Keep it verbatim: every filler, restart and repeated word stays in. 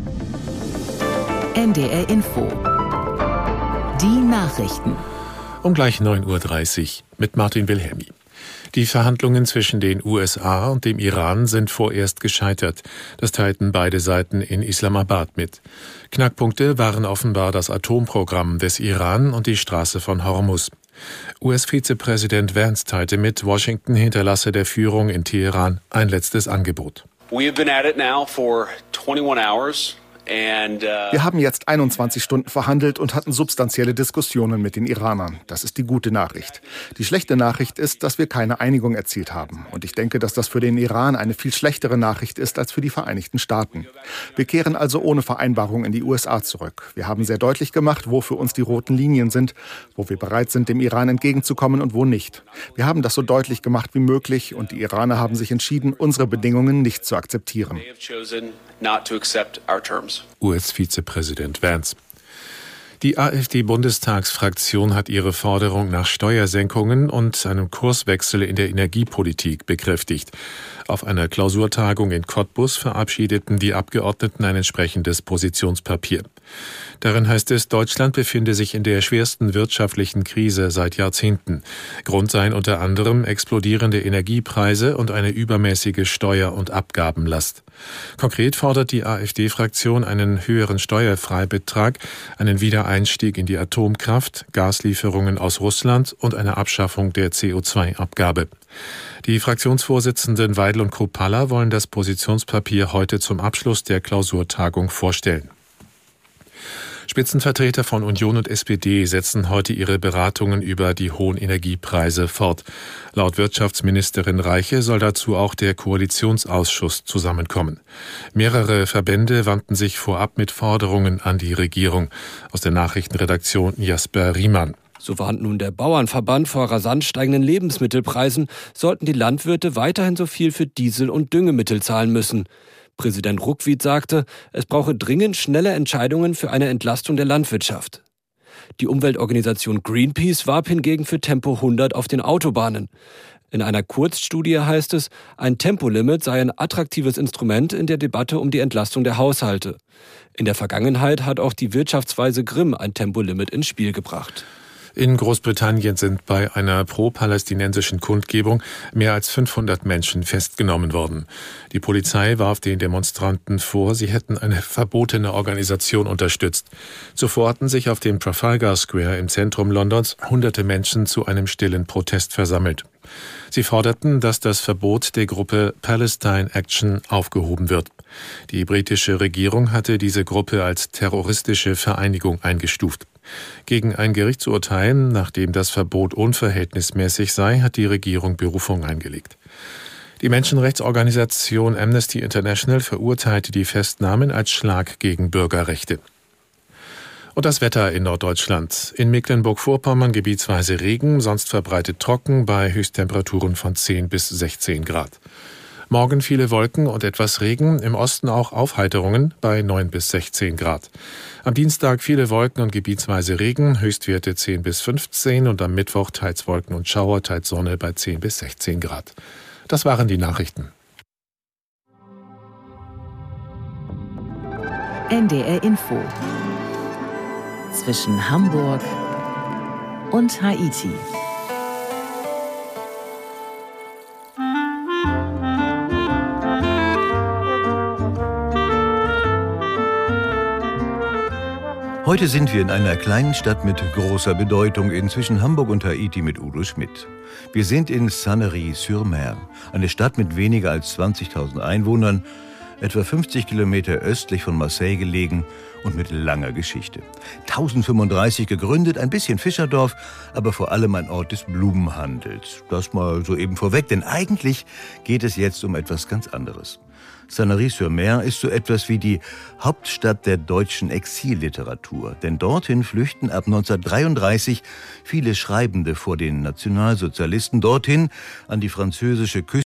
N D R Info. Die Nachrichten. Um gleich neun Uhr dreißig mit Martin Wilhelmi. Die Verhandlungen zwischen den U S A und dem Iran sind vorerst gescheitert. Das teilten beide Seiten in Islamabad mit. Knackpunkte waren offenbar das Atomprogramm des Iran und die Straße von Hormuz. U S-Vizepräsident Vance teilte mit, Washington hinterlasse der Führung in Teheran ein letztes Angebot. We have been at it now for twenty-one hours. Wir haben jetzt einundzwanzig Stunden verhandelt und hatten substanzielle Diskussionen mit den Iranern. Das ist die gute Nachricht. Die schlechte Nachricht ist, dass wir keine Einigung erzielt haben. Und ich denke, dass das für den Iran eine viel schlechtere Nachricht ist als für die Vereinigten Staaten. Wir kehren also ohne Vereinbarung in die U S A zurück. Wir haben sehr deutlich gemacht, wo für uns die roten Linien sind, wo wir bereit sind, dem Iran entgegenzukommen und wo nicht. Wir haben das so deutlich gemacht wie möglich und die Iraner haben sich entschieden, unsere Bedingungen nicht zu akzeptieren. U S-Vizepräsident Vance. Die AfD-Bundestagsfraktion hat ihre Forderung nach Steuersenkungen und einem Kurswechsel in der Energiepolitik bekräftigt. Auf einer Klausurtagung in Cottbus verabschiedeten die Abgeordneten ein entsprechendes Positionspapier. Darin heißt es, Deutschland befinde sich in der schwersten wirtschaftlichen Krise seit Jahrzehnten. Grund seien unter anderem explodierende Energiepreise und eine übermäßige Steuer- und Abgabenlast. Konkret fordert die AfD-Fraktion einen höheren Steuerfreibetrag, einen Wiedereinstieg in die Atomkraft, Gaslieferungen aus Russland und eine Abschaffung der C O zwei Abgabe. Die Fraktionsvorsitzenden Weidel und Kruppalla wollen das Positionspapier heute zum Abschluss der Klausurtagung vorstellen. Spitzenvertreter von Union und S P D setzen heute ihre Beratungen über die hohen Energiepreise fort. Laut Wirtschaftsministerin Reiche soll dazu auch der Koalitionsausschuss zusammenkommen. Mehrere Verbände wandten sich vorab mit Forderungen an die Regierung. Aus der Nachrichtenredaktion Jasper Riemann. So warnt nun der Bauernverband vor rasant steigenden Lebensmittelpreisen, sollten die Landwirte weiterhin so viel für Diesel und Düngemittel zahlen müssen. Präsident Ruckwied sagte, es brauche dringend schnelle Entscheidungen für eine Entlastung der Landwirtschaft. Die Umweltorganisation Greenpeace warb hingegen für Tempo hundert auf den Autobahnen. In einer Kurzstudie heißt es, ein Tempolimit sei ein attraktives Instrument in der Debatte um die Entlastung der Haushalte. In der Vergangenheit hat auch die Wirtschaftsweise Grimm ein Tempolimit ins Spiel gebracht. In Großbritannien sind bei einer pro-palästinensischen Kundgebung mehr als fünfhundert Menschen festgenommen worden. Die Polizei warf den Demonstranten vor, sie hätten eine verbotene Organisation unterstützt. Zuvor hatten sich auf dem Trafalgar Square im Zentrum Londons hunderte Menschen zu einem stillen Protest versammelt. Sie forderten, dass das Verbot der Gruppe Palestine Action aufgehoben wird. Die britische Regierung hatte diese Gruppe als terroristische Vereinigung eingestuft. Gegen ein Gerichtsurteil, nachdem das Verbot unverhältnismäßig sei, hat die Regierung Berufung eingelegt. Die Menschenrechtsorganisation Amnesty International verurteilte die Festnahmen als Schlag gegen Bürgerrechte. Und das Wetter in Norddeutschland. In Mecklenburg-Vorpommern gebietsweise Regen, sonst verbreitet trocken bei Höchsttemperaturen von zehn bis sechzehn Grad. Morgen viele Wolken und etwas Regen, im Osten auch Aufheiterungen bei neun bis sechzehn Grad. Am Dienstag viele Wolken und gebietsweise Regen, Höchstwerte zehn bis fünfzehn und am Mittwoch teils Wolken und Schauer, teils Sonne bei zehn bis sechzehn Grad. Das waren die Nachrichten. N D R Info. Zwischen Hamburg und Haiti. Heute sind wir in einer kleinen Stadt mit großer Bedeutung, inzwischen Hamburg und Haiti mit Udo Schmidt. Wir sind in Sanary-sur-Mer, eine Stadt mit weniger als zwanzigtausend Einwohnern, etwa fünfzig Kilometer östlich von Marseille gelegen und mit langer Geschichte. tausendfünfunddreißig gegründet, ein bisschen Fischerdorf, aber vor allem ein Ort des Blumenhandels. Das mal so eben vorweg, denn eigentlich geht es jetzt um etwas ganz anderes. Sanary-sur-Mer ist so etwas wie die Hauptstadt der deutschen Exilliteratur. Denn dorthin flüchten ab neunzehnhundertdreiunddreißig viele Schreibende vor den Nationalsozialisten. Dorthin an die französische Küste